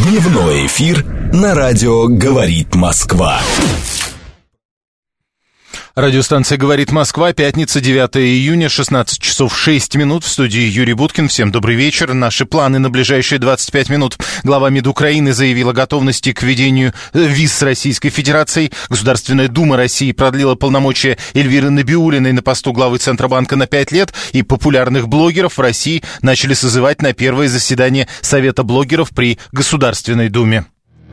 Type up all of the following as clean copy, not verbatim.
Дневной эфир на радио «Говорит Москва». Радиостанция «Говорит Москва», пятница, 9 июня, 16 часов 6 минут. В студии Юрий Буткин. Всем добрый вечер. Наши планы на ближайшие 25 минут. Глава МИД Украины заявил о готовности к введению виз с Российской Федерацией. Государственная Дума России продлила полномочия Эльвиры Набиуллиной на посту главы Центробанка на 5 лет. И популярных блогеров в России начали созывать на первое заседание Совета блогеров при Государственной Думе.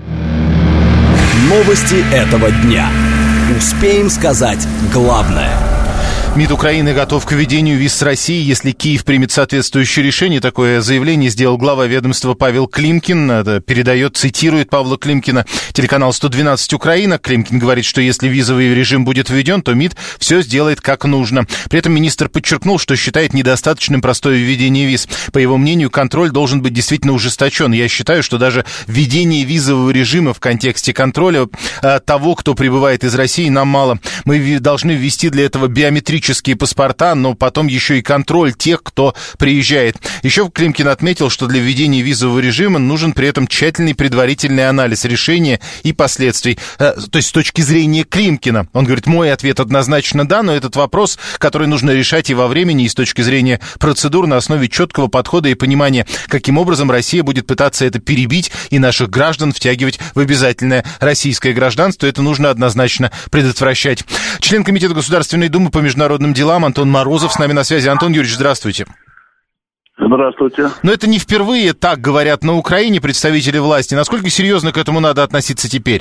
Новости этого дня. Успеем сказать главное. МИД Украины готов к введению виз с Россией, если Киев примет соответствующее решение. Такое заявление сделал глава ведомства Павел Климкин. Это цитирует Павла Климкина телеканал 112 Украина. Климкин говорит, что если визовый режим будет введен, то МИД все сделает как нужно. При этом министр подчеркнул, что считает недостаточным простое введение виз. По его мнению, контроль должен быть действительно ужесточен. Я считаю, что даже введение визового режима в контексте контроля того, кто прибывает из России, нам мало. Мы должны ввести для этого биометрические паспорта, но потом еще и контроль тех, кто приезжает. Еще Климкин отметил, что для введения визового режима нужен при этом тщательный предварительный анализ решения и последствий. То есть с точки зрения Климкина. Он говорит, мой ответ однозначно да, но этот вопрос, который нужно решать и во времени, и с точки зрения процедур на основе четкого подхода и понимания, каким образом Россия будет пытаться это перебить и наших граждан втягивать в обязательное российское гражданство. Это нужно однозначно предотвращать. Член Комитета Государственной Думы по международным делам Антон Морозов с нами на связи. Антон Юрьевич, здравствуйте. Здравствуйте. Но это не впервые так говорят на Украине представители власти. Насколько серьезно к этому надо относиться теперь?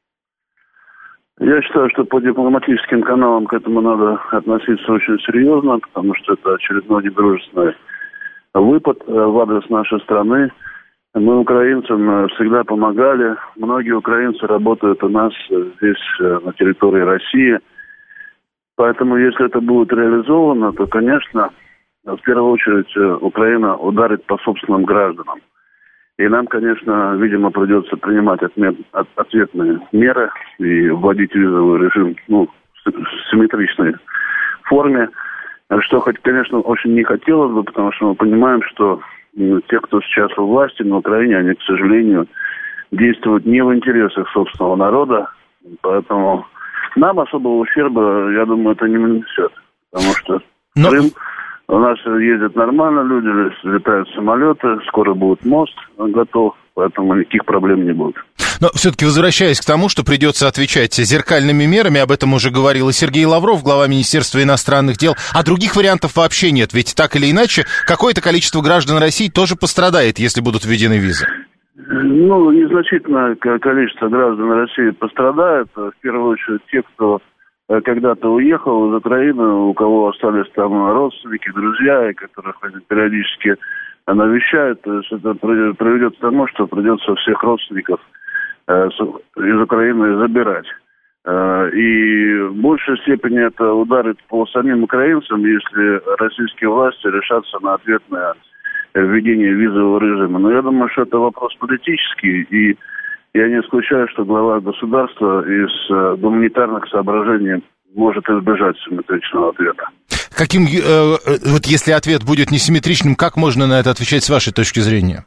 Я считаю, что по дипломатическим каналам к этому надо относиться очень серьезно, потому что это очередной недружественный выпад в адрес нашей страны. Мы украинцам всегда помогали. Многие украинцы работают у нас здесь, на территории России. Поэтому, если это будет реализовано, то, конечно, в первую очередь Украина ударит по собственным гражданам. И нам, конечно, видимо, придется принимать ответные меры и вводить визовый режим в симметричной форме. Что, конечно, очень не хотелось бы, потому что мы понимаем, что те, кто сейчас у власти на Украине, они, к сожалению, действуют не в интересах собственного народа. Поэтому нам особого ущерба, я думаю, это не нанесет. Потому что Крым, у нас ездят нормально люди, летают самолеты, скоро будет мост готов, поэтому никаких проблем не будет. Но все-таки возвращаясь к тому, что придется отвечать зеркальными мерами, об этом уже говорил и Сергей Лавров, глава Министерства иностранных дел, а других вариантов вообще нет, ведь так или иначе какое-то количество граждан России тоже пострадает, если будут введены визы. Незначительное количество граждан России пострадает. В первую очередь те, кто когда-то уехал из Украины, у кого остались там родственники, друзья, и которых они периодически навещают. То есть это приведет к тому, что придется всех родственников из Украины забирать. И в большей степени это ударит по самим украинцам, если российские власти решатся на ответное введение визового режима. Но я думаю, что это вопрос политический, и я не исключаю, что глава государства из гуманитарных соображений может избежать симметричного ответа. Вот если ответ будет несимметричным, как можно на это отвечать с вашей точки зрения?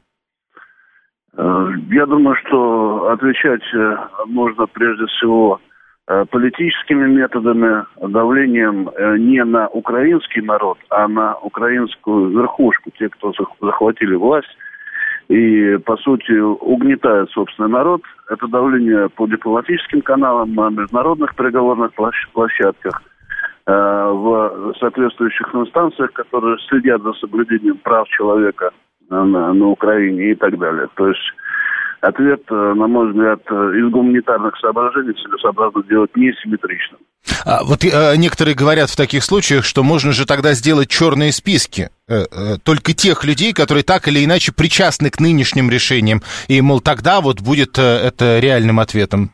Я думаю, что отвечать нужно прежде всего политическими методами, давлением не на украинский народ, а на украинскую верхушку, те, кто захватили власть и, по сути, угнетают собственный народ. Это давление по дипломатическим каналам, на международных переговорных площадках, в соответствующих инстанциях, которые следят за соблюдением прав человека на Украине и так далее. То есть ответ, на мой взгляд, из гуманитарных соображений целесообразно делать несимметричным. Некоторые говорят в таких случаях, что можно же тогда сделать черные списки только тех людей, которые так или иначе причастны к нынешним решениям. И, мол, тогда вот будет это реальным ответом.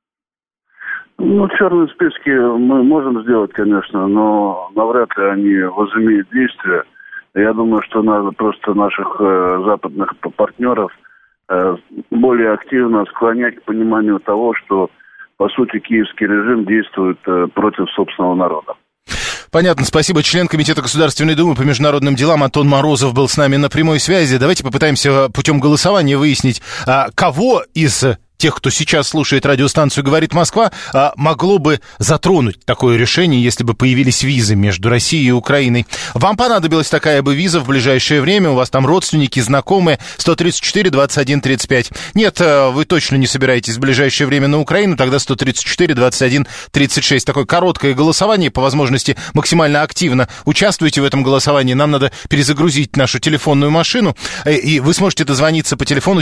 Черные списки мы можем сделать, конечно, но навряд ли они возымеют действие. Я думаю, что надо просто наших западных партнеров более активно склонять к пониманию того, что, по сути, киевский режим действует против собственного народа. Понятно, спасибо. Член Комитета Государственной Думы по международным делам Антон Морозов был с нами на прямой связи. Давайте попытаемся путем голосования выяснить, кого из тех, кто сейчас слушает радиостанцию «Говорит Москва», могло бы затронуть такое решение, если бы появились визы между Россией и Украиной. Вам понадобилась такая бы виза в ближайшее время? У вас там родственники, знакомые? 134, 21, 35. Нет, вы точно не собираетесь в ближайшее время на Украину, тогда 134, 21, 36. Такое короткое голосование, по возможности максимально активно участвуйте в этом голосовании. Нам надо перезагрузить нашу телефонную машину, и вы сможете дозвониться по телефону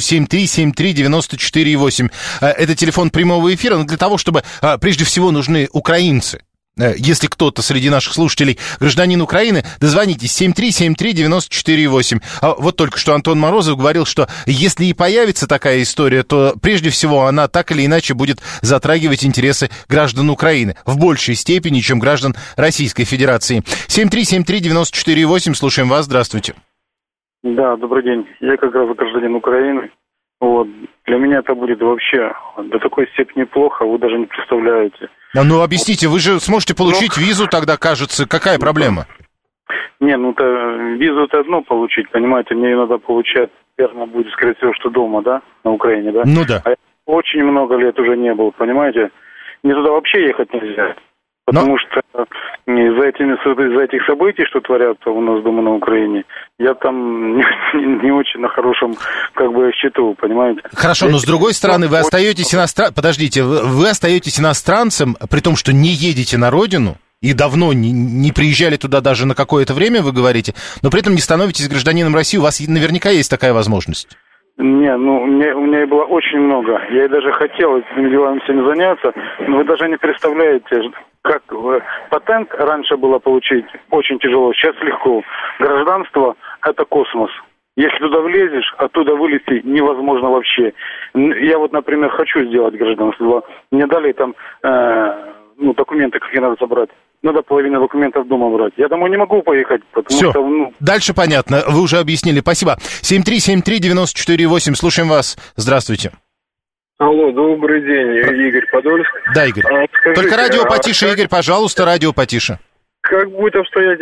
7373948. Это телефон прямого эфира, но для того, чтобы прежде всего нужны украинцы. Если кто-то среди наших слушателей гражданин Украины, дозвонитесь 7373948. Вот только что Антон Морозов говорил, что если и появится такая история, то прежде всего она так или иначе будет затрагивать интересы граждан Украины в большей степени, чем граждан Российской Федерации. 7373948, слушаем вас, здравствуйте. Да, добрый день. Я как раз гражданин Украины. Вот. Для меня это будет вообще до такой степени плохо, вы даже не представляете. Ну, объясните, вы же сможете получить визу тогда, кажется. Какая проблема? Не, визу это одно получить, понимаете, мне ее надо получать, наверное, будет, скорее всего, что дома, да, на Украине, да? Ну да. А я очень много лет уже не был, понимаете? Мне туда вообще ехать нельзя. Потому что из-за этих событий, что творятся у нас дома на Украине, я там не очень на хорошем, счету, понимаете? Хорошо, но с другой стороны, вы остаетесь вы остаетесь иностранцем, при том, что не едете на родину, и давно не приезжали туда даже на какое-то время, вы говорите, но при этом не становитесь гражданином России, у вас наверняка есть такая возможность. Не, у меня и было очень много. Я и даже хотел этими делами всеми заняться, но вы даже не представляете, как патент раньше было получить очень тяжело, сейчас легко. Гражданство – это космос. Если туда влезешь, оттуда вылезти невозможно вообще. Я например, хочу сделать гражданство. Мне дали там документы, какие надо собрать. Надо половину документов дома брать. Я домой не могу поехать, потому Всё. что... Дальше понятно, вы уже объяснили. Спасибо. 7373948, слушаем вас. Здравствуйте. Алло, добрый день, Игорь Подольск. Да, Игорь. Только радио потише, Игорь, пожалуйста, радио потише. Как будет обстоять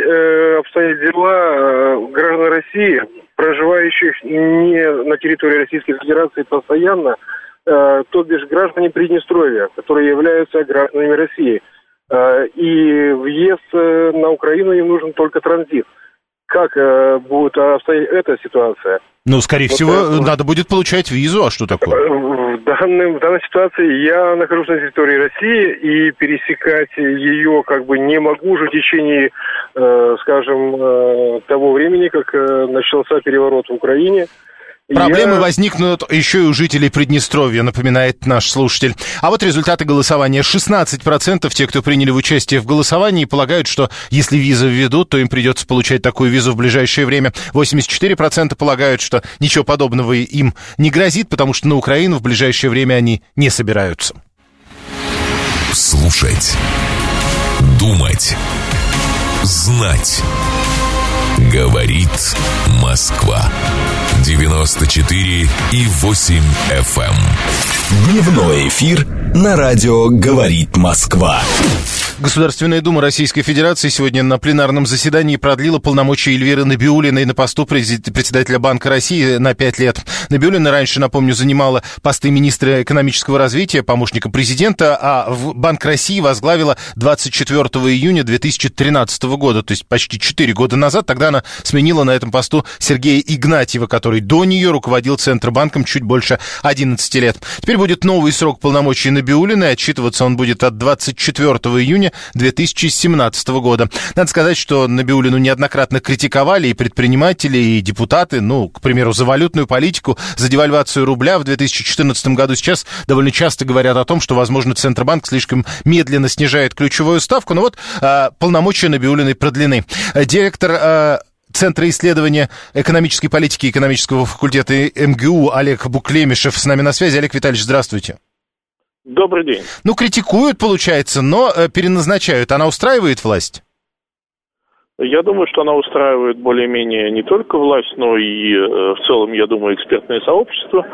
дела граждан России, проживающих не на территории Российской Федерации постоянно, то бишь граждане Приднестровья, которые являются гражданами России. И въезд на Украину им нужен только транзит. Как будет обстоять эта ситуация? Ну, скорее всего, надо будет получать визу, а что такое? В данной ситуации я нахожусь на территории России, и пересекать ее не могу уже в течение, того времени, как начался переворот в Украине. Проблемы возникнут еще и у жителей Приднестровья, напоминает наш слушатель. А вот результаты голосования. 16% тех, кто приняли участие в голосовании, полагают, что если визу введут, то им придется получать такую визу в ближайшее время. 84% полагают, что ничего подобного им не грозит, потому что на Украину в ближайшее время они не собираются. Слушать, думать, знать. Говорит Москва. 94,8 FM. Дневной эфир на радио «Говорит Москва». Государственная Дума Российской Федерации сегодня на пленарном заседании продлила полномочия Эльвиры Набиуллиной на посту председателя Банка России на 5 лет. Набиуллина раньше, напомню, занимала посты министра экономического развития, помощника президента, а в Банк России возглавила 24 июня 2013 года, то есть почти 4 года назад. Тогда она сменила на этом посту Сергея Игнатьева, который до нее руководил Центробанком чуть больше 11 лет. Теперь будет новый срок полномочий Набиуллиной, отчитываться он будет от 24 июня 2017 года. Надо сказать, что Набиуллину неоднократно критиковали и предприниматели, и депутаты, к примеру, за валютную политику, за девальвацию рубля в 2014 году. Сейчас довольно часто говорят о том, что, возможно, Центробанк слишком медленно снижает ключевую ставку, но полномочия Набиуллиной продлены. Директор Центра исследования экономической политики и экономического факультета МГУ Олег Буклемишев с нами на связи. Олег Витальевич, здравствуйте. Добрый день. Критикуют, получается, но переназначают. Она устраивает власть? Я думаю, что она устраивает более-менее не только власть, но и в целом, я думаю, экспертное сообщество.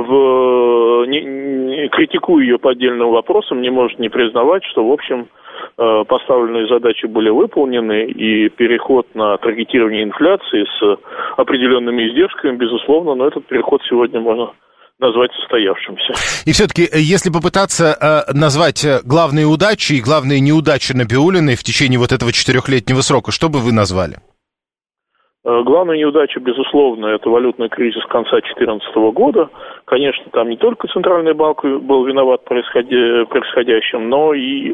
Критикуя ее по отдельным вопросам, не может не признавать, что, в общем, поставленные задачи были выполнены, и переход на таргетирование инфляции с определенными издержками, безусловно, но этот переход сегодня можно назвать состоявшимся. И все-таки, если попытаться назвать главные удачи и главные неудачи Набиуллиной в течение вот этого 4-летнего срока, что бы вы назвали? Главная неудача, безусловно, это валютный кризис конца 2014 года. Конечно, там не только Центральный банк был виноват в происходящем, но и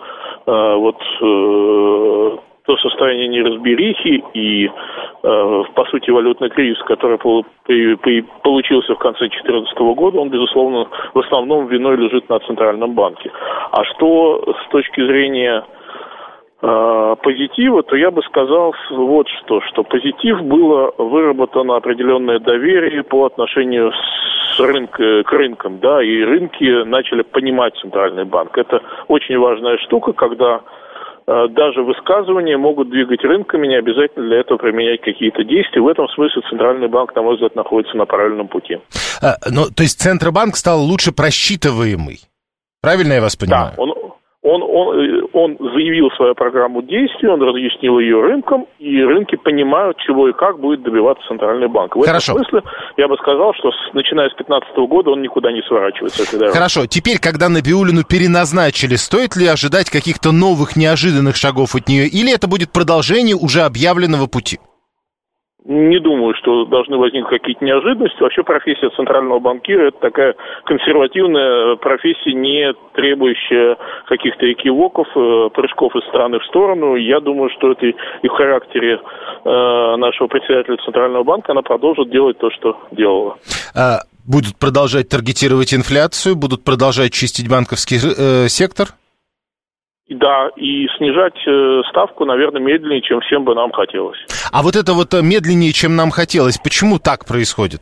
то состояние неразберихи и, по сути, валютный кризис, который получился в конце 2014 года, он, безусловно, в основном виной лежит на Центральном банке. А что с точки зрения позитива, то я бы сказал вот что позитив было выработано определенное доверие по отношению к рынкам, да, и рынки начали понимать Центральный банк. Это очень важная штука, когда даже высказывания могут двигать рынками, не обязательно для этого применять какие-то действия. В этом смысле Центральный банк, на мой взгляд, находится на правильном пути. То есть Центробанк стал лучше просчитываемый. Правильно я вас понимаю? Да, он заявил свою программу действий, он разъяснил ее рынкам, и рынки понимают, чего и как будет добиваться Центральный банк. В этом смысле я бы сказал, что начиная с 2015 года он никуда не сворачивается. Хорошо, теперь, когда Набиуллину переназначили, стоит ли ожидать каких-то новых неожиданных шагов от нее, или это будет продолжение уже объявленного пути? Не думаю, что должны возникнуть какие-то неожиданности. Вообще профессия центрального банкира – это такая консервативная профессия, не требующая каких-то экивоков, прыжков из стороны в сторону. Я думаю, что это и в характере нашего председателя Центрального банка, она продолжит делать то, что делала. Будут продолжать таргетировать инфляцию, будут продолжать чистить банковский сектор? Да, и снижать ставку, наверное, медленнее, чем всем бы нам хотелось. А вот это вот медленнее, чем нам хотелось, почему так происходит?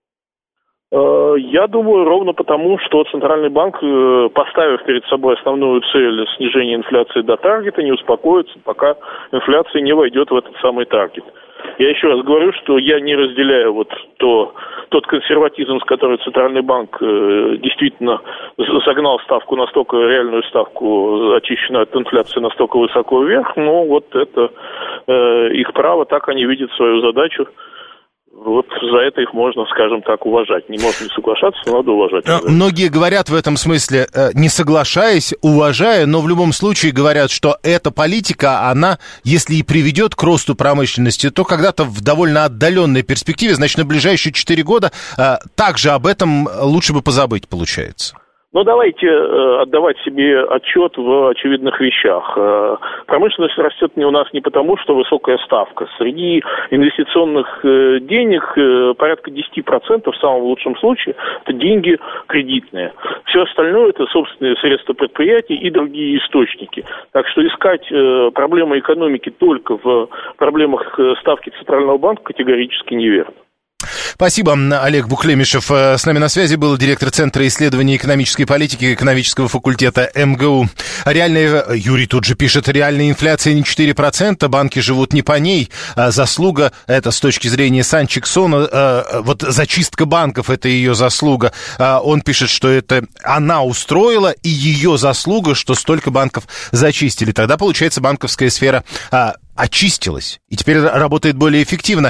Я думаю, ровно потому, что Центральный банк, поставив перед собой основную цель снижения инфляции до таргета, не успокоится, пока инфляция не войдет в этот самый таргет. Я еще раз говорю, что я не разделяю тот консерватизм, с которым Центральный банк действительно загнал ставку настолько, реальную ставку, очищенную от инфляции, настолько высоко вверх, но вот это их право, так они видят свою задачу. Вот за это их можно, скажем так, уважать. Не можно не соглашаться, но надо уважать. Многие говорят в этом смысле, не соглашаясь, уважая, но в любом случае говорят, что эта политика, она, если и приведет к росту промышленности, то когда-то в довольно отдаленной перспективе, значит, на ближайшие 4 года, также об этом лучше бы позабыть, получается. Но давайте отдавать себе отчет в очевидных вещах. Промышленность растет у нас не потому, что высокая ставка. Среди инвестиционных денег порядка 10% в самом лучшем случае это деньги кредитные. Все остальное это собственные средства предприятий и другие источники. Так что искать проблемы экономики только в проблемах ставки Центрального банка категорически неверно. Спасибо. Олег Бухлемишев с нами на связи был, директор Центра исследований экономической политики экономического факультета МГУ. Юрий тут же пишет, реальная инфляция не 4%, банки живут не по ней. Заслуга, это с точки зрения Санчиксона, вот зачистка банков, это ее заслуга. Он пишет, что это она устроила, и ее заслуга, что столько банков зачистили. Тогда, получается, банковская сфера очистилась и теперь работает более эффективно.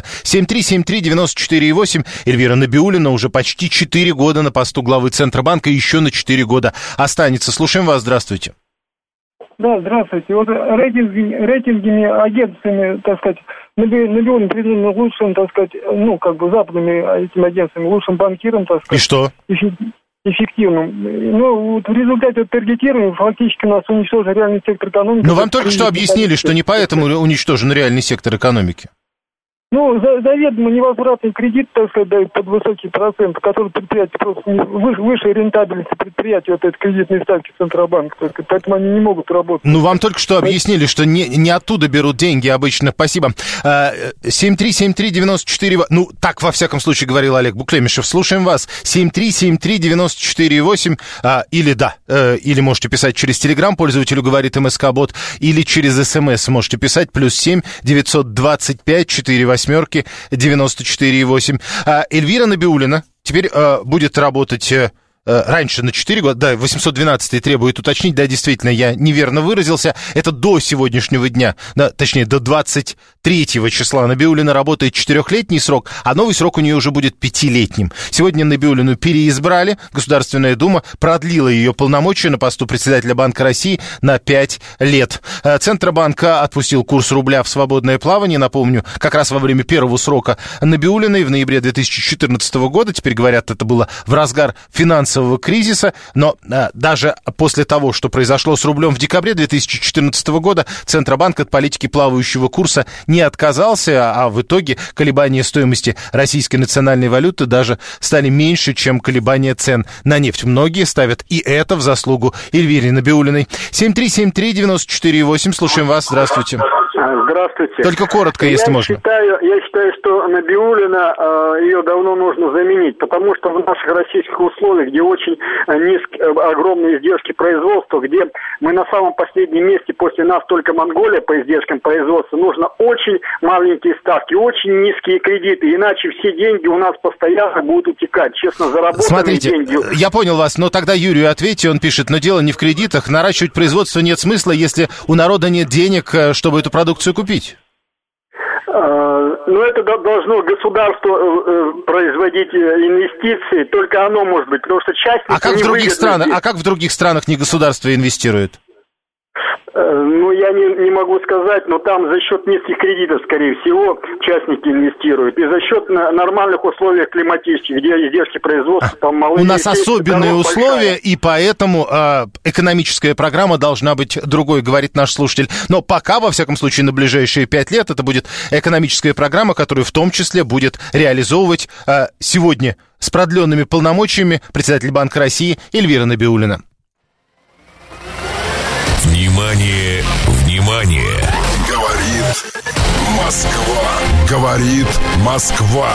7373948. Эльвира Набиуллина уже почти 4 года на посту главы Центробанка, еще на 4 года останется. Слушаем вас, здравствуйте. Да, здравствуйте. Вот рейтингами агентствами, так сказать, Набиуллин признан лучшим, так сказать, западными этими агентствами, лучшим банкиром, так сказать. И что? Эффективным. Ну, вот в результате таргетирования фактически у нас уничтожен реальный сектор экономики. Но вам только что объяснили, что не поэтому уничтожен реальный сектор экономики. Ну, заведомо невозвратный кредит, так сказать, дают под высокий процент, который предприятие просто выше рентабельности предприятия, вот этой кредитной ставки Центробанка, поэтому они не могут работать. Ну, вам только что объяснили, что не оттуда берут деньги обычно. Спасибо. 7373948. Ну, так, во всяком случае, говорил Олег Бухлемишев. Слушаем вас. 7373948. Или можете писать через Telegram, пользователю говорит МСК-бот, или через СМС можете писать, +7 925 48 94,8. Эльвира Набиуллина теперь будет работать раньше на 4 года, да, 812 требует уточнить, да, действительно, я неверно выразился, это до сегодняшнего дня, да, точнее, до 23 числа Набиуллина работает 4-летний срок, а новый срок у нее уже будет 5-летним. Сегодня Набиуллину переизбрали, Государственная Дума продлила ее полномочия на посту председателя Банка России на 5 лет. Центробанк отпустил курс рубля в свободное плавание, напомню, как раз во время первого срока Набиуллиной в ноябре 2014 года, теперь говорят, это было в разгар финансового кризиса, но даже после того, что произошло с рублем в декабре 2014 года, Центробанк от политики плавающего курса не отказался, а в итоге колебания стоимости российской национальной валюты даже стали меньше, чем колебания цен на нефть. Многие ставят и это в заслугу Эльвире Набиуллиной. 7373948, слушаем вас, здравствуйте. Здравствуйте. Только коротко, если можно. Я считаю, что Набиуллина, ее давно нужно заменить, потому что в наших российских условиях, где очень огромные издержки производства, где мы на самом последнем месте, после нас только Монголия по издержкам производства, нужно очень маленькие ставки, очень низкие кредиты, иначе все деньги у нас постоянно будут утекать. Честно, заработанные деньги. Смотрите, я понял вас, но тогда Юрию ответьте, он пишет, но дело не в кредитах, наращивать производство нет смысла, если у народа нет денег, чтобы эту продукцию купить. Но это должно государство производить инвестиции, только оно может быть, потому что частники А как в других странах не государство инвестирует? Ну, я не могу сказать, но там за счет низких кредитов, скорее всего, частники инвестируют. И за счет нормальных условий климатических, где издержки производства, там малые... У нас особенные условия, и поэтому экономическая программа должна быть другой, говорит наш слушатель. Но пока, во всяком случае, на ближайшие 5 лет это будет экономическая программа, которую в том числе будет реализовывать сегодня с продленными полномочиями председатель Банка России Эльвира Набиуллина. Внимание, внимание! Говорит Москва. Говорит Москва.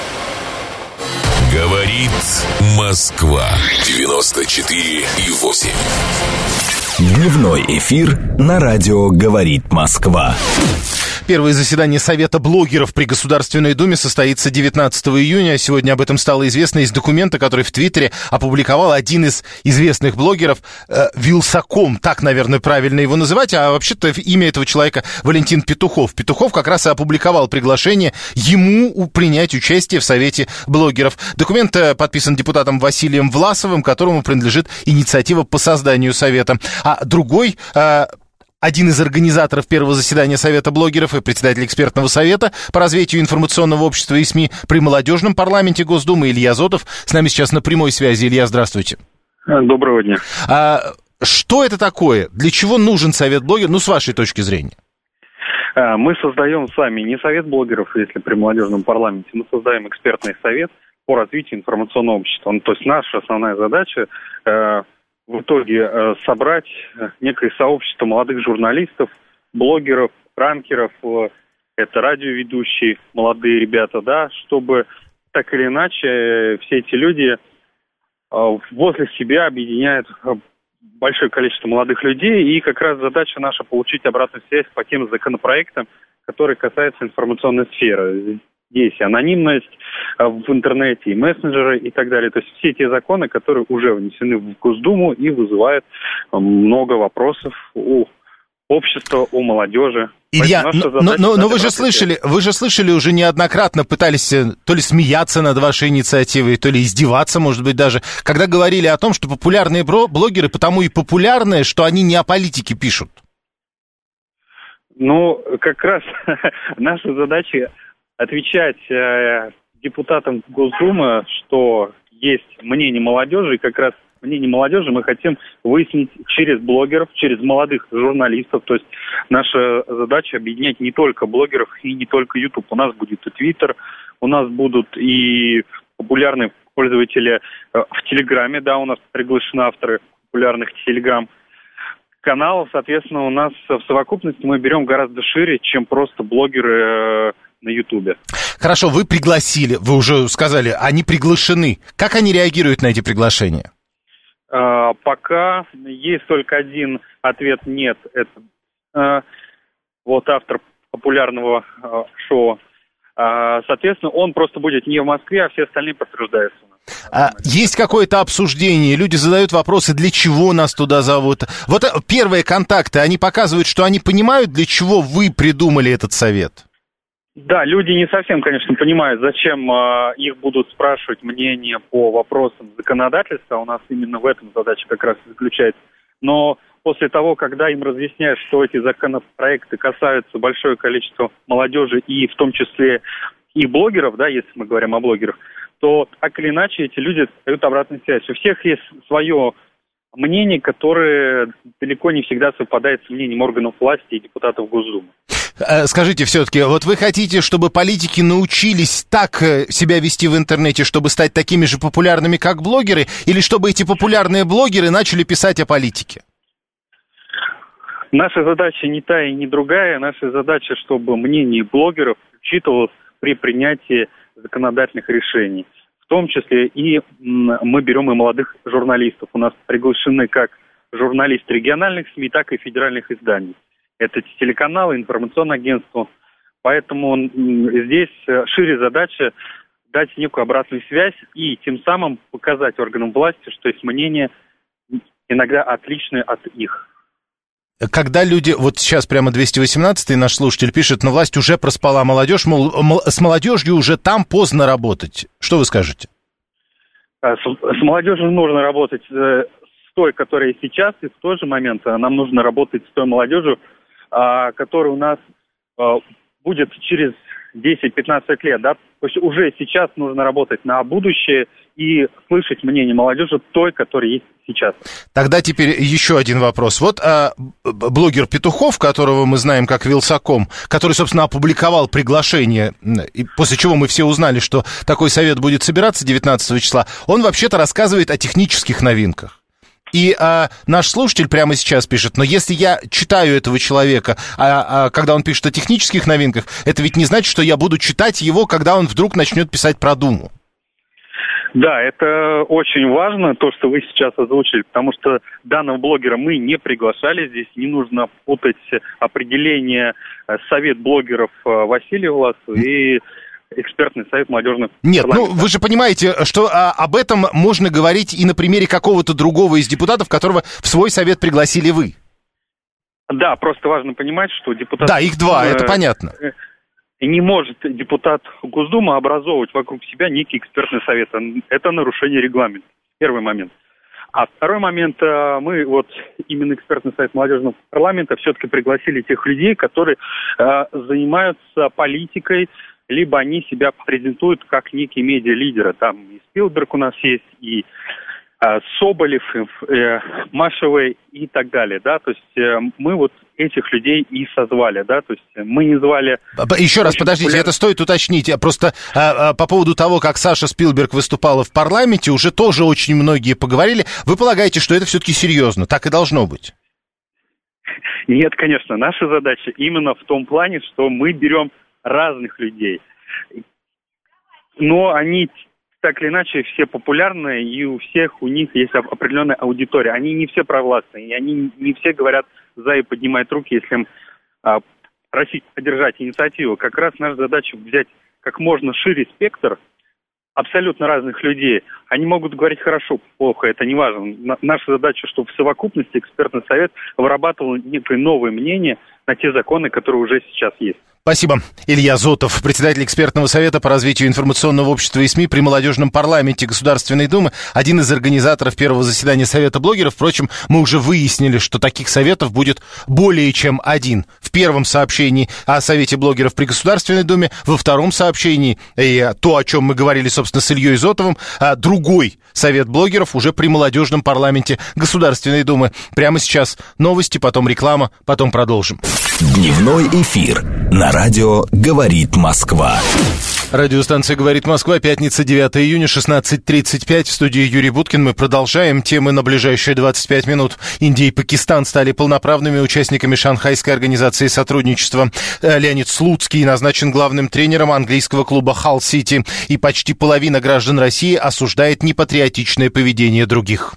Говорит Москва. 94,8. Дневной эфир на радио «Говорит Москва». Первое заседание Совета блогеров при Государственной Думе состоится 19 июня. Сегодня об этом стало известно из документа, который в Твиттере опубликовал один из известных блогеров, Вилсаком, так, наверное, правильно его называть, а вообще-то имя этого человека Валентин Петухов. Петухов как раз и опубликовал приглашение ему принять участие в Совете блогеров. Документ подписан депутатом Василием Власовым, которому принадлежит инициатива по созданию Совета. А другой... Один из организаторов первого заседания Совета блогеров и председатель экспертного совета по развитию информационного общества и СМИ при молодежном парламенте Госдумы Илья Зотов с нами сейчас на прямой связи. Илья, здравствуйте. Доброго дня. Что это такое? Для чего нужен Совет блогеров? Ну, с вашей точки зрения. Мы создаем сами не Совет блогеров, если при молодежном парламенте, мы создаем экспертный совет по развитию информационного общества. То есть наша основная задача в итоге собрать некое сообщество молодых журналистов, блогеров, ранкеров, это радиоведущие, молодые ребята, да, чтобы так или иначе все эти люди возле себя объединяют большое количество молодых людей, и как раз задача наша получить обратную связь по тем законопроектам, которые касаются информационной сферы. Есть анонимность в интернете, и мессенджеры, и так далее. То есть все те законы, которые уже внесены в Госдуму и вызывают много вопросов у общества, у молодежи. Илья, но вы же слышали уже неоднократно, пытались то ли смеяться над вашей инициативой, то ли издеваться, может быть, даже, когда говорили о том, что популярные блогеры потому и популярные, что они не о политике пишут. Ну, как раз наша задача отвечать депутатам Госдумы, что есть мнение молодежи, и как раз мнение молодежи мы хотим выяснить через блогеров, через молодых журналистов. То есть наша задача объединять не только блогеров и не только YouTube. У нас будет и Twitter, у нас будут и популярные пользователи в Телеграме, да, у нас приглашены авторы популярных Телеграм-каналов. Соответственно, у нас в совокупности мы берем гораздо шире, чем просто блогеры на Ютубе. Хорошо, вы пригласили, вы уже сказали, они приглашены. Как они реагируют на эти приглашения? Пока есть только один ответ «нет». Это вот автор популярного шоу. Соответственно, он просто будет не в Москве, а все остальные подтверждаются у нас. Есть какое-то обсуждение, люди задают вопросы, для чего нас туда зовут. Вот первые контакты, они показывают, что они понимают, для чего вы придумали этот совет? Да, люди не совсем, конечно, понимают, зачем их будут спрашивать мнение по вопросам законодательства. У нас именно в этом задача как раз заключается. Но после того, когда им разъясняют, что эти законопроекты касаются большое количества молодежи и в том числе и блогеров, да, если мы говорим о блогерах, то так или иначе эти люди дают обратную связь. У всех есть свое мнение, которое далеко не всегда совпадает с мнением органов власти и депутатов Госдумы. Скажите все-таки, вот вы хотите, чтобы политики научились так себя вести в интернете, чтобы стать такими же популярными, как блогеры, или чтобы эти популярные блогеры начали писать о политике? Наша задача не та и не другая. Наша задача, чтобы мнение блогеров учитывалось при принятии законодательных решений. В том числе и мы берем и молодых журналистов. У нас приглашены как журналисты региональных СМИ, так и федеральных изданий. Это телеканалы, информационное агентство. Поэтому здесь шире задача дать некую обратную связь и тем самым показать органам власти, что их мнение иногда отличное от их. Когда люди, вот сейчас прямо 218-й наш слушатель пишет, но власть уже проспала молодежь, мол, с молодежью уже там поздно работать. Что вы скажете? С молодежью нужно работать с той, которая сейчас, и в тот же момент нам нужно работать с той молодежью, которая у нас будет через 10-15 лет, да, то есть уже сейчас нужно работать на будущее и слышать мнение молодежи той, которая есть сейчас. Тогда теперь еще один вопрос. Вот блогер Петухов, которого мы знаем как Вилсаком, который, собственно, опубликовал приглашение, и после чего мы все узнали, что такой совет будет собираться 19 числа, он вообще-то рассказывает о технических новинках. И наш слушатель прямо сейчас пишет, но если я читаю этого человека, когда он пишет о технических новинках, это ведь не значит, что я буду читать его, когда он вдруг начнет писать про Думу. Да, это очень важно, то, что вы сейчас озвучили, потому что данного блогера мы не приглашали, здесь не нужно путать определение совет блогеров Василия Власова и экспертный совет молодежных Нет, парламентов. ну вы же понимаете, что об этом можно говорить и на примере какого-то другого из депутатов, которого в свой совет пригласили вы. Да, просто важно понимать, что депутат... Да, их два, это понятно. Не может депутат Госдумы образовывать вокруг себя некий экспертный совет. Это нарушение регламента. Первый момент. А второй момент, мы вот именно экспертный совет молодежного парламента все-таки пригласили тех людей, которые занимаются политикой, либо они себя презентуют как некие медиа-лидеры. Там и Спилберг у нас есть, и Соболев, Машевой и так далее, да, то есть мы вот этих людей и созвали, да, то есть мы не звали... Еще раз, подождите, это стоит уточнить, просто по поводу того, как Саша Спилберг выступала в парламенте, уже тоже очень многие поговорили. Вы полагаете, что это все-таки серьезно, так и должно быть? Нет, конечно, наша задача именно в том плане, что мы берем разных людей, но они... Так или иначе, все популярные, и у всех у них есть определенная аудитория. Они не все провластные, и они не все говорят за и поднимают руки, если им просить поддержать инициативу. Как раз наша задача взять как можно шире спектр абсолютно разных людей. Они могут говорить хорошо, плохо, это не важно. Наша задача, чтобы в совокупности экспертный совет вырабатывал некое новое мнение на те законы, которые уже сейчас есть. Спасибо. Илья Зотов, председатель экспертного совета по развитию информационного общества и СМИ при молодежном парламенте Государственной Думы, один из организаторов первого заседания Совета блогеров. Впрочем, мы уже выяснили, что таких советов будет более чем один. В первом сообщении о Совете блогеров при Государственной Думе, во втором сообщении, и то, о чем мы говорили, собственно, с Ильей Зотовым, другой Совет блогеров уже при молодежном парламенте Государственной Думы. Прямо сейчас новости, потом реклама, потом продолжим. Дневной эфир на радио «Говорит Москва». Радиостанция «Говорит Москва», пятница, 9 июня, 16:35. В студии Юрий Буткин. Мы продолжаем темы на ближайшие 25 минут. Индия и Пакистан стали полноправными участниками Шанхайской организации сотрудничества. Леонид Слуцкий назначен главным тренером английского клуба Халл Сити. И почти половина граждан России осуждает непатриотичное поведение других.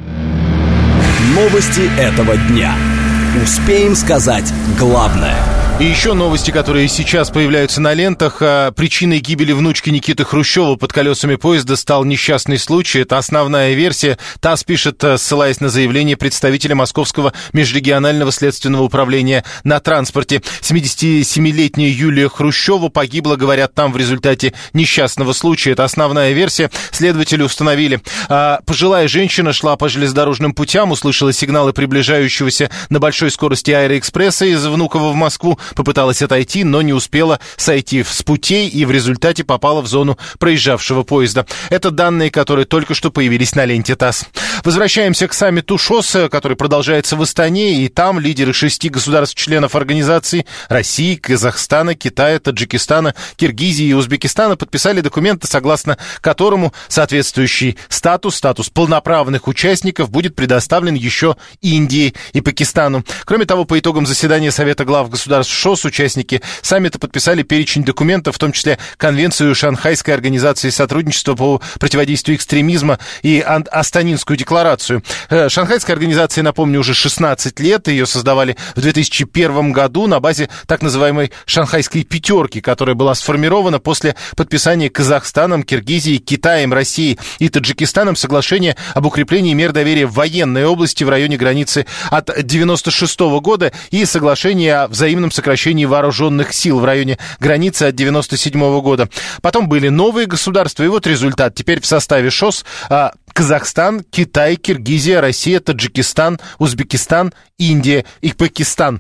Новости этого дня. Успеем сказать главное. И еще новости, которые сейчас появляются на лентах. Причиной гибели внучки Никиты Хрущева под колесами поезда стал несчастный случай. Это основная версия. ТАСС пишет, ссылаясь на заявление представителя Московского межрегионального следственного управления на транспорте. 77-летняя Юлия Хрущева погибла, говорят, там в результате несчастного случая. Это основная версия. Следователи установили. Пожилая женщина шла по железнодорожным путям, услышала сигналы приближающегося на большой скорости аэроэкспресса из Внуково в Москву. Попыталась отойти, но не успела сойти с путей и в результате попала в зону проезжавшего поезда. Это данные, которые только что появились на ленте ТАСС. Возвращаемся к саммиту ШОС, который продолжается в Астане, и там лидеры 6 государств-членов организации России, Казахстана, Китая, Таджикистана, Киргизии и Узбекистана подписали документы, согласно которому соответствующий статус полноправных участников будет предоставлен еще Индии и Пакистану. Кроме того, по итогам заседания Совета глав государств ШОС участники саммита подписали перечень документов, в том числе Конвенцию Шанхайской организации сотрудничества по противодействию экстремизма и Астанинскую декларацию. Шанхайской организации, напомню, уже 16 лет. Ее создавали в 2001 году на базе так называемой Шанхайской пятерки, которая была сформирована после подписания Казахстаном, Киргизией, Китаем, Россией и Таджикистаном соглашения об укреплении мер доверия в военной области в районе границы от 1996 года и соглашение о взаимном сокращении вооруженных сил в районе границы от 1997 года. Потом были новые государства, и вот результат. Теперь в составе ШОС Казахстан, Китай, Киргизия, Россия, Таджикистан, Узбекистан, Индия и Пакистан.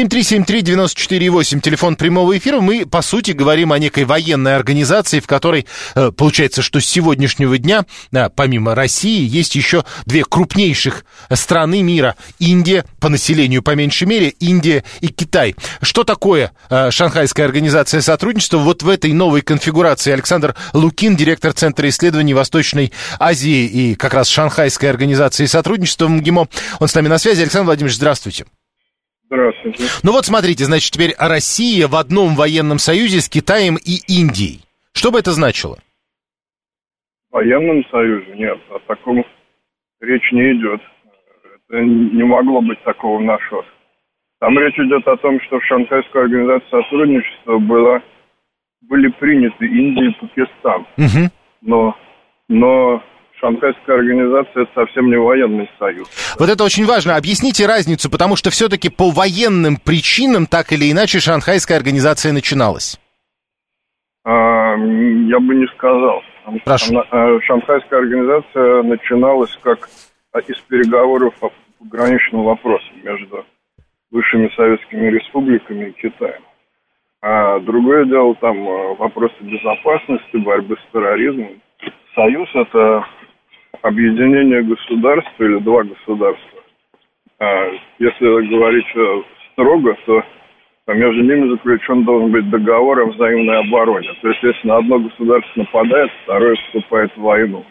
7373948, телефон прямого эфира. Мы, по сути, говорим о некой военной организации, в которой, получается, что с сегодняшнего дня, помимо России, есть еще две крупнейших страны мира. Индия, по населению, по меньшей мере, Индия и Китай. Что такое Шанхайская организация сотрудничества вот в этой новой конфигурации? Александр Лукин, директор Центра исследований Восточной Азии и как раз Шанхайской организации сотрудничества в МГИМО. Он с нами на связи. Александр Владимирович, здравствуйте. Здравствуйте. Ну вот смотрите, значит, теперь Россия в одном военном союзе с Китаем и Индией. Что бы это значило? В военном союзе? Нет, о таком речь не идет. Это не могло быть такого на ШОС. Там речь идет о том, что в Шанхайскую организацию сотрудничества были приняты Индия и Пакистан. Угу. Но Шанхайская организация — это совсем не военный союз. Вот это очень важно. Объясните разницу, потому что все-таки по военным причинам, так или иначе, Шанхайская организация начиналась. Я бы не сказал. Прошу. Шанхайская организация начиналась как из переговоров по пограничным вопросам между бывшими советскими республиками и Китаем. А другое дело, там вопросы безопасности, борьбы с терроризмом. Союз — это объединение государств или два государства. Если говорить строго, то между ними заключен должен быть договор о взаимной обороне. То есть, если на одно государство нападает, второе вступает в войну.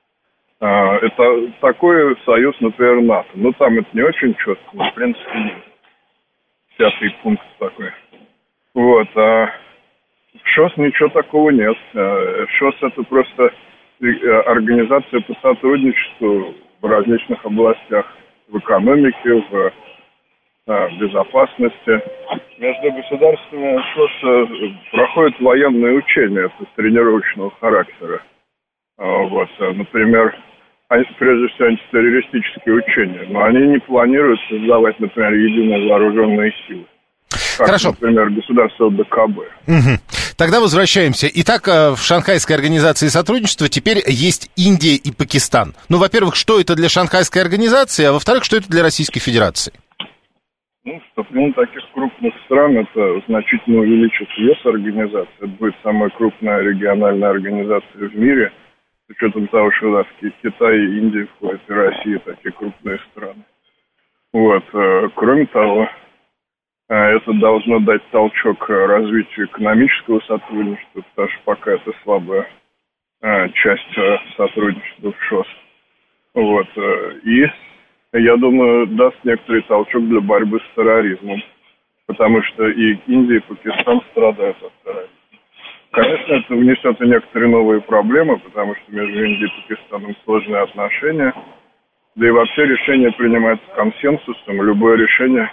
Это такой союз, например, НАТО. Ну, там это не очень четко, но, в принципе, нет. 5-й пункт такой. Вот. А в ШОС ничего такого нет. ШОС — это просто организация по сотрудничеству в различных областях. В экономике, в безопасности. Между государствами ШОС проходят военные учения, это тренировочного характера. Вот. Например, прежде всего антитеррористические учения. Но они не планируют создавать, например, единые вооруженные силы. Как, хорошо. Например, государство ДКБ. Угу. Тогда возвращаемся. Итак, в Шанхайской организации сотрудничества теперь есть Индия и Пакистан. Ну, во-первых, что это для Шанхайской организации, а во-вторых, что это для Российской Федерации? Ну, вступление таких крупных стран, это значительно увеличит вес организации. Это будет самая крупная региональная организация в мире, с учетом того, что у нас Китай и Индия входят, и Россия, такие крупные страны. Вот. Кроме того, это должно дать толчок развитию экономического сотрудничества, потому что пока это слабая часть сотрудничества в ШОС. Вот. И, я думаю, даст некоторый толчок для борьбы с терроризмом, потому что и Индия, и Пакистан страдают от терроризма. Конечно, это внесет и некоторые новые проблемы, потому что между Индией и Пакистаном сложные отношения, да и вообще решение принимается консенсусом, любое решение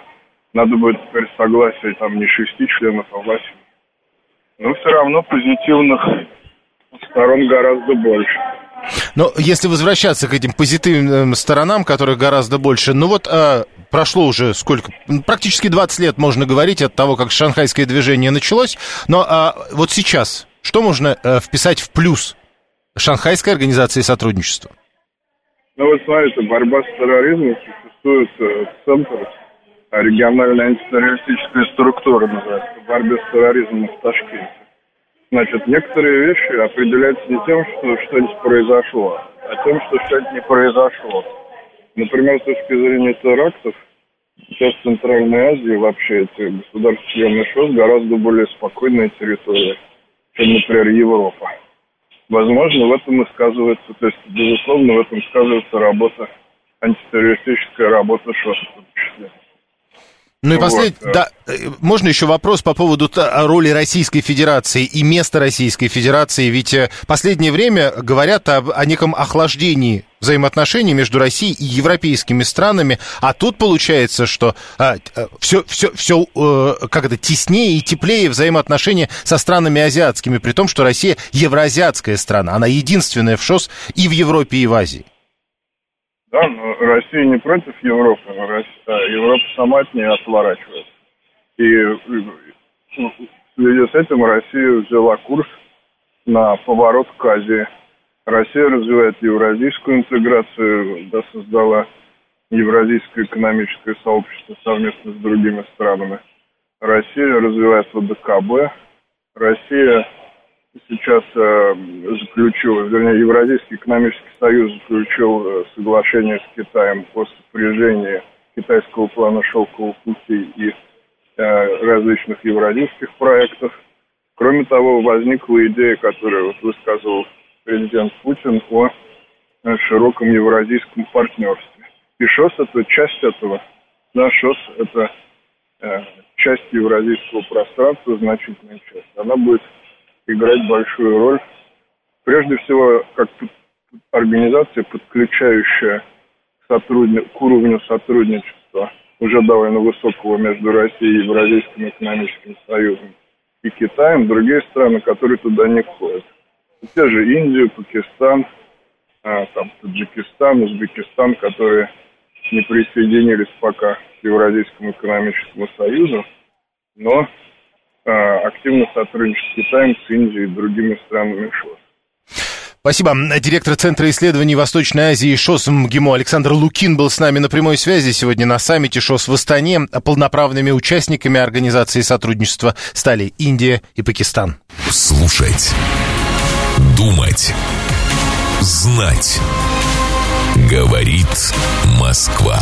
Надо будет теперь согласие там не 6 членов, а 8. Но все равно позитивных сторон гораздо больше. Но если возвращаться к этим позитивным сторонам, которых гораздо больше, прошло уже сколько, практически 20 лет, можно говорить, от того, как шанхайское движение началось, но вот сейчас, что можно вписать в плюс Шанхайской организации сотрудничества? Смотрите, борьба с терроризмом существует центр, региональная антитеррористическая структура называется, по борьбе с терроризмом в Ташкенте. Значит, некоторые вещи определяются не тем, что что-нибудь произошло, а тем, что что-нибудь не произошло. Например, с точки зрения терактов, сейчас в Центральной Азии вообще эти государства-члены ШОС гораздо более спокойная территория, чем, например, Европа. Возможно, в этом и сказывается, то есть, безусловно, в этом сказывается работа, антитеррористическая работа ШОС в том числе. Ну и последний, да, можно еще вопрос по поводу роли Российской Федерации и места Российской Федерации, ведь в последнее время говорят о неком охлаждении взаимоотношений между Россией и европейскими странами, а тут получается, что все как-то теснее и теплее взаимоотношения со странами азиатскими, при том, что Россия евроазиатская страна, она единственная в шос и в Европе, и в Азии. Да, но Россия не против Европы, но Европа сама от нее отворачивается. И в связи с этим Россия взяла курс на поворот к Азии. Россия развивает евразийскую интеграцию, создала Евразийское экономическое сообщество совместно с другими странами. Россия развивает ВДКБ. Россия сейчас Евразийский экономический союз заключил соглашение с Китаем по сопряжению китайского плана шелкового пути и различных евразийских проектов. Кроме того, возникла идея, которую высказывал президент Путин, о широком евразийском партнерстве. И ШОС – это часть этого. Да, ШОС – это часть евразийского пространства, значительная часть. Она будет играть большую роль, прежде всего, как организация, подключающая к уровню сотрудничества уже довольно высокого между Россией и Евразийским экономическим союзом и Китаем, другие страны, которые туда не входят. Те же Индия, Пакистан, Таджикистан, Узбекистан, которые не присоединились пока к Евразийскому экономическому союзу, но активно сотрудничать с Китаем, с Индией и другими странами ШОС. Спасибо. Директор Центра исследований Восточной Азии ШОС МГИМО Александр Лукин был с нами на прямой связи сегодня на саммите ШОС в Астане. Полноправными участниками организации сотрудничества стали Индия и Пакистан. Слушать, думать, знать. Говорит Москва.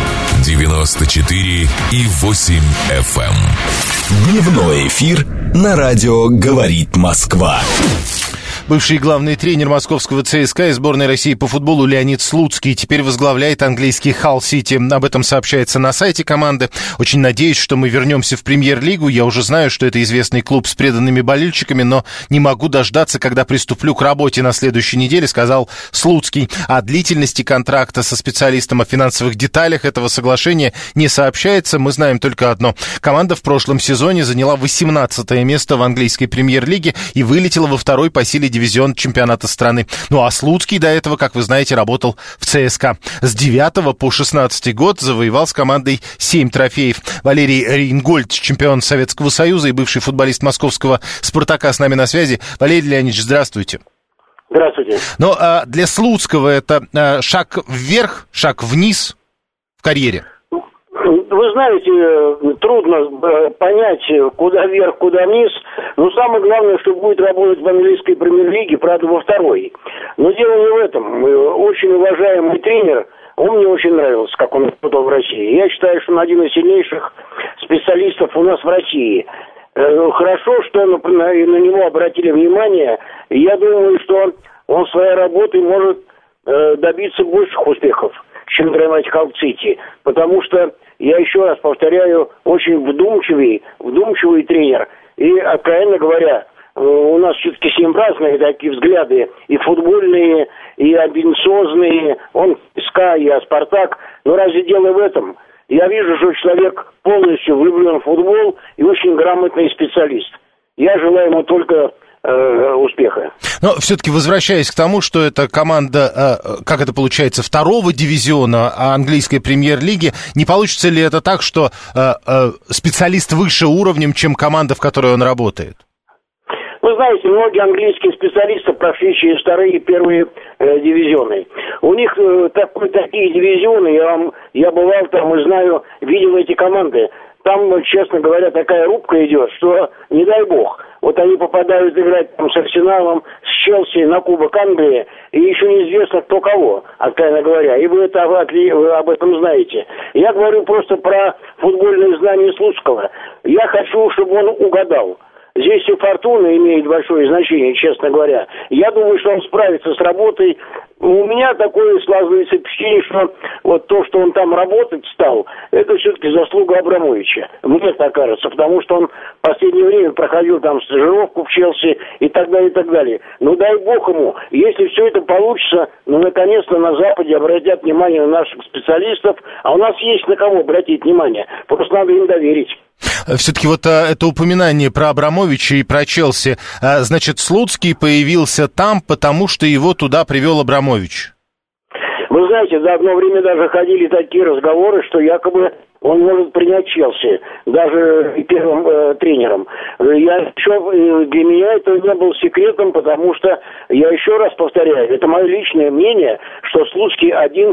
94,8 FM. Дневной эфир на радио «Говорит Москва». Бывший главный тренер московского ЦСКА и сборной России по футболу Леонид Слуцкий теперь возглавляет английский Халл Сити. Об этом сообщается на сайте команды. Очень надеюсь, что мы вернемся в Премьер-лигу. Я уже знаю, что это известный клуб с преданными болельщиками, но не могу дождаться, когда приступлю к работе на следующей неделе, сказал Слуцкий. О длительности контракта со специалистом, о финансовых деталях этого соглашения не сообщается. Мы знаем только одно. Команда в прошлом сезоне заняла 18-е место в английской Премьер-лиге и вылетела во второй по силе дивизион чемпионата страны. Ну а Слуцкий до этого, как вы знаете, работал в ЦСКА. С 9 по 16 год завоевал с командой 7 трофеев. Валерий Рейнгольд, чемпион Советского Союза и бывший футболист московского «Спартака», с нами на связи. Валерий Леонидович, здравствуйте. Здравствуйте. Но для Слуцкого это шаг вверх, шаг вниз в карьере? Вы знаете, трудно понять, куда вверх, куда вниз. Но самое главное, что будет работать в английской премьер-лиге, правда, во второй. Но дело не в этом. Очень уважаемый тренер, он мне очень нравился, как он работал в России. Я считаю, что он один из сильнейших специалистов у нас в России. Хорошо, что на него обратили внимание. И я думаю, что он своей работой может добиться больших успехов, чем тренировать Халл Сити. Потому что, я еще раз повторяю, очень вдумчивый тренер. И, откровенно говоря, у нас все-таки с ним разные такие взгляды, и футбольные, и амбициозные. Он СКА, я Спартак. Но разве дело в этом? Я вижу, что человек полностью влюблен в футбол и очень грамотный специалист. Я желаю ему только успеха. Но все-таки возвращаясь к тому, что это команда, как это получается, второго дивизиона английской премьер-лиги, не получится ли это так, что специалист выше уровнем, чем команда, в которой он работает? Вы знаете, многие английские специалисты прошли через вторые и первые дивизионы. У них такие дивизионы, я бывал там и знаю, видел эти команды. Там, честно говоря, такая рубка идет, что не дай бог. Вот они попадают играть там с Арсеналом, с Челси на Кубок Англии, и еще неизвестно кто кого, откровенно говоря. И вы об этом знаете. Я говорю просто про футбольные знания Слуцкого. Я хочу, чтобы он угадал. Здесь и фортуна имеет большое значение, честно говоря. Я думаю, что он справится с работой. У меня такое складывается впечатление, что вот то, что он там работать стал, это все-таки заслуга Абрамовича. Мне так кажется, потому что он в последнее время проходил там стажировку в Челси и так далее, и так далее. Ну, дай бог ему, если все это получится, ну, наконец-то на Западе обратят внимание на наших специалистов, а у нас есть на кого обратить внимание, просто надо им доверить. Все-таки вот это упоминание про Абрамовича и про Челси, значит, Слуцкий появился там, потому что его туда привел Абрамович. Вы знаете, за одно время даже ходили такие разговоры, что якобы он может принять Челси, даже первым тренером. Для меня это не был секретом, потому что, я еще раз повторяю, это мое личное мнение, что Слуцкий один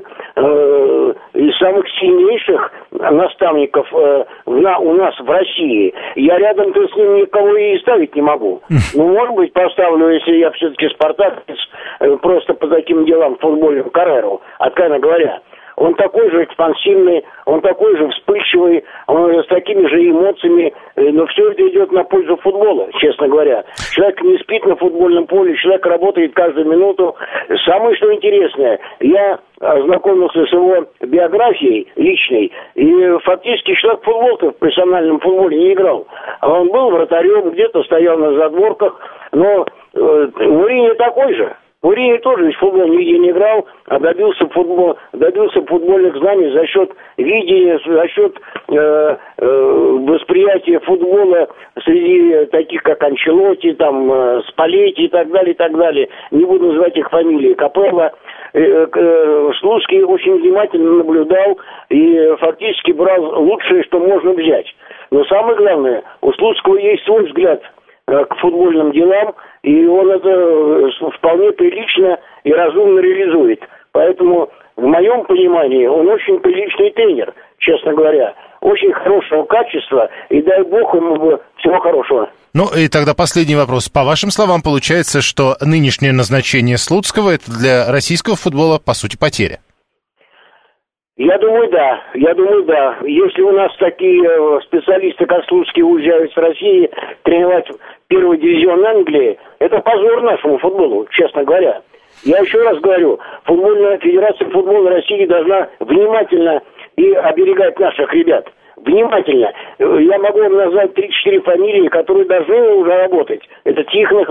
из самых сильнейших наставников у нас в России. Я рядом-то с ним никого и ставить не могу. Ну, может быть, поставлю, если я все-таки спартаковец, просто по таким делам футбольным карьеру, откровенно говоря. Он такой же экспансивный, он такой же вспыльчивый, он с такими же эмоциями, но все это идет на пользу футбола, честно говоря. Человек не спит на футбольном поле, человек работает каждую минуту. Самое, что интересное, я ознакомился с его биографией личной, и фактически человек в профессиональном футболе не играл. Он был вратарем, где-то стоял на задворках, но Мourinho такой же. Мourinho тоже ведь в футбол нигде не играл, а добился футбольных знаний за счет видения, за счет восприятия футбола среди таких, как Анчелотти, там, Спалетти и так далее, и так далее. Не буду называть их фамилии. Капелло. Слуцкий очень внимательно наблюдал и фактически брал лучшее, что можно взять. Но самое главное, у Слуцкого есть свой взгляд к футбольным делам, и он это вполне прилично и разумно реализует. Поэтому, в моем понимании, он очень приличный тренер, честно говоря. Очень хорошего качества, и дай бог ему всего хорошего. Ну, и тогда последний вопрос. По вашим словам, получается, что нынешнее назначение Слуцкого – это для российского футбола, по сути, потеря? Я думаю, да. Если у нас такие специалисты, как Слуцкий, уезжают с России тренировать первый дивизион Англии, это позор нашему футболу, честно говоря. Я еще раз говорю, Федерация футбола России должна внимательно и оберегать наших ребят. Внимательно. Я могу вам назвать 3-4 фамилии, которые должны уже работать. Это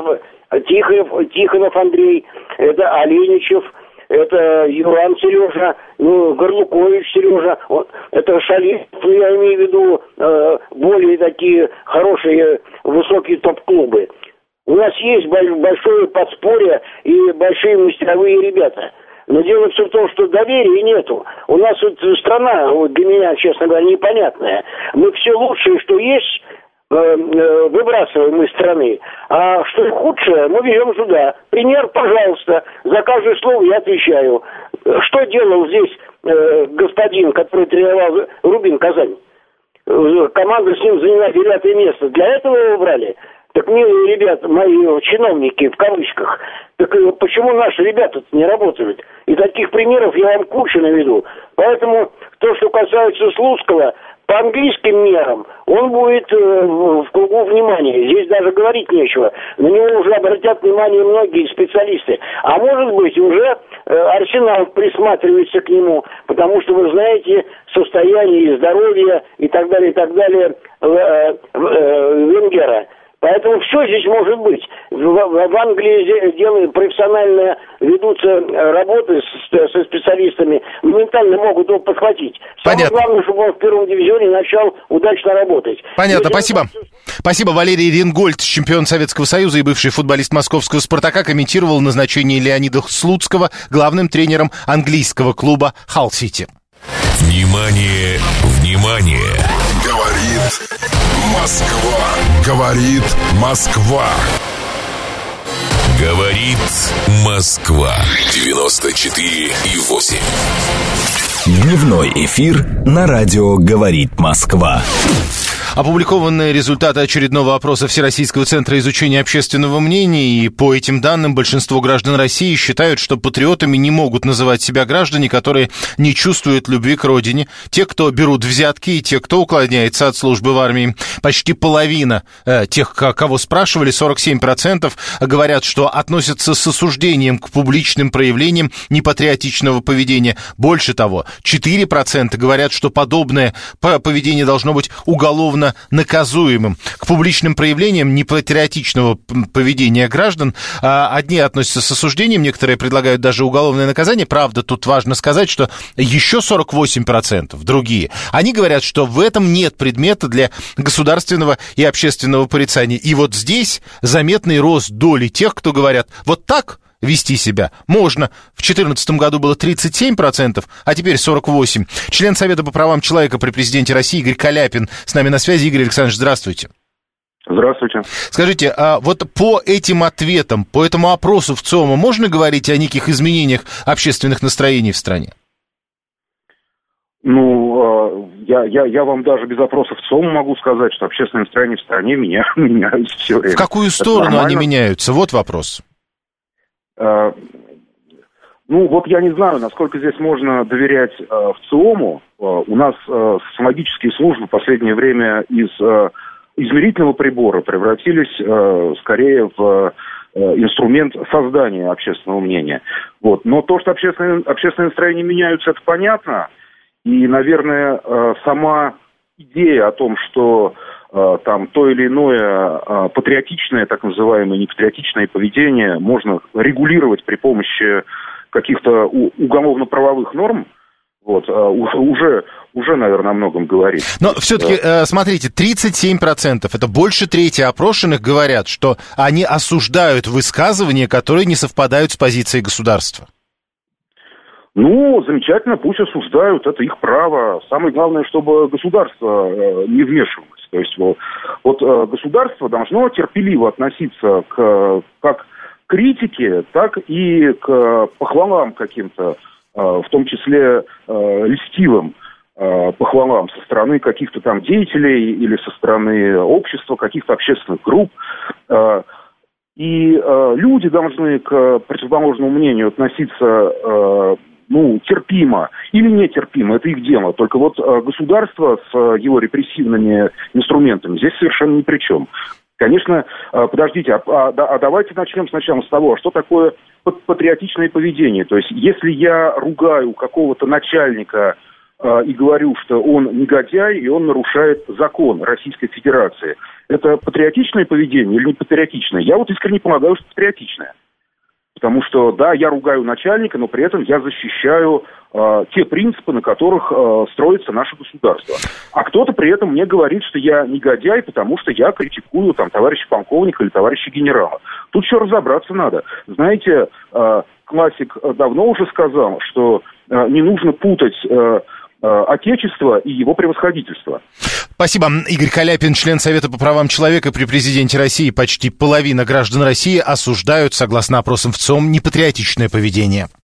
Тихонов Андрей, это Оленичев, это Юран Сережа, Горлукович Сережа, это Шалиев, я имею в виду более такие хорошие, высокие топ-клубы. У нас есть большое подспорье и большие мастеровые ребята. Но дело все в том, что доверия нету. У нас вот страна, для меня, честно говоря, непонятная. Мы все лучшее, что есть, выбрасываем из страны. А что худшее, мы берем сюда. Пример, пожалуйста. За каждое слово я отвечаю. Что делал здесь господин, который тренировал Рубин Казань? Команда с ним заняла 9-е место. Для этого его брали? Так, милые ребята, мои чиновники, в кавычках, так почему наши ребята не работают? И таких примеров я вам кучу наведу. Поэтому то, что касается Слуцкого, по английским мерам он будет в кругу внимания. Здесь даже говорить нечего. На него уже обратят внимание многие специалисты. А может быть, уже Арсенал присматривается к нему, потому что, вы знаете, состояние здоровья и так далее Венгера. Поэтому все здесь может быть. В Англии профессионально ведутся работы со специалистами, моментально могут его подхватить. Самое главное, чтобы он в первом дивизионе начал удачно работать. Понятно, спасибо. Спасибо. Валерий Ренгольд, чемпион Советского Союза и бывший футболист московского «Спартака», комментировал назначение Леонида Слуцкого главным тренером английского клуба «Халл-Сити». Внимание, внимание! Говорит Москва. Говорит Москва. Говорит Москва. 94,8. Дневной эфир на радио «Говорит Москва». Опубликованы результаты очередного опроса Всероссийского центра изучения общественного мнения, и по этим данным большинство граждан России считают, что патриотами не могут называть себя граждане, которые не чувствуют любви к родине, те, кто берут взятки, и те, кто уклоняется от службы в армии. Почти половина тех, кого спрашивали, 47%, говорят, что относятся с осуждением к публичным проявлениям непатриотичного поведения. Больше того, 4% говорят, что подобное поведение должно быть уголовно наказуемым. К публичным проявлениям непатриотичного поведения граждан одни относятся с осуждением, некоторые предлагают даже уголовное наказание. Правда, тут важно сказать, что еще 48% другие, они говорят, что в этом нет предмета для государственного и общественного порицания. И вот здесь заметный рост доли тех, кто говорят, вот так вести себя можно. В 2014 году было 37%, а теперь 48%. Член Совета по правам человека при президенте России Игорь Каляпин с нами на связи. Игорь Александрович, здравствуйте. Здравствуйте. Скажите, а вот по этим ответам, по этому опросу в ЦИОМа можно говорить о неких изменениях общественных настроений в стране? Ну, я вам даже без опросов ЦИОМа могу сказать, что общественные настроения в стране меняются все время. В какую сторону они меняются? Вот вопрос. Ну, вот я не знаю, насколько здесь можно доверять в ЦИОМу. У нас социологические службы в последнее время из измерительного прибора превратились скорее в инструмент создания общественного мнения. Вот. Но то, что общественные настроения меняются, это понятно. И, наверное, сама идея о том, что там то или иное патриотичное, так называемое непатриотичное поведение можно регулировать при помощи каких-то уголовно-правовых норм, вот, уже, наверное, о многом говорит. Но все-таки, смотрите, 37%, это больше трети опрошенных говорят, что они осуждают высказывания, которые не совпадают с позицией государства. Ну, замечательно, пусть осуждают, это их право. Самое главное, чтобы государство не вмешивалось. То есть вот государство должно терпеливо относиться как к критике, так и к похвалам каким-то, в том числе льстивым похвалам со стороны каких-то там деятелей или со стороны общества, каких-то общественных групп. И люди должны к противоположному мнению относиться терпимо или нетерпимо, это их дело. Только вот государство с его репрессивными инструментами здесь совершенно ни при чем. Конечно, подождите, давайте начнем сначала с того, что такое патриотичное поведение. То есть, если я ругаю какого-то начальника и говорю, что он негодяй и он нарушает закон Российской Федерации, это патриотичное поведение или не патриотичное? Я вот искренне полагаю, что патриотичное. Потому что, да, я ругаю начальника, но при этом я защищаю те принципы, на которых строится наше государство. А кто-то при этом мне говорит, что я негодяй, потому что я критикую там товарища полковника или товарища генерала. Тут еще разобраться надо. Знаете, классик давно уже сказал, что не нужно путать Отечество и его превосходительство. Спасибо. Игорь Каляпин, член Совета по правам человека при президенте России. Почти половина граждан России осуждают, согласно опросам в ЦИОМ, непатриотичное поведение.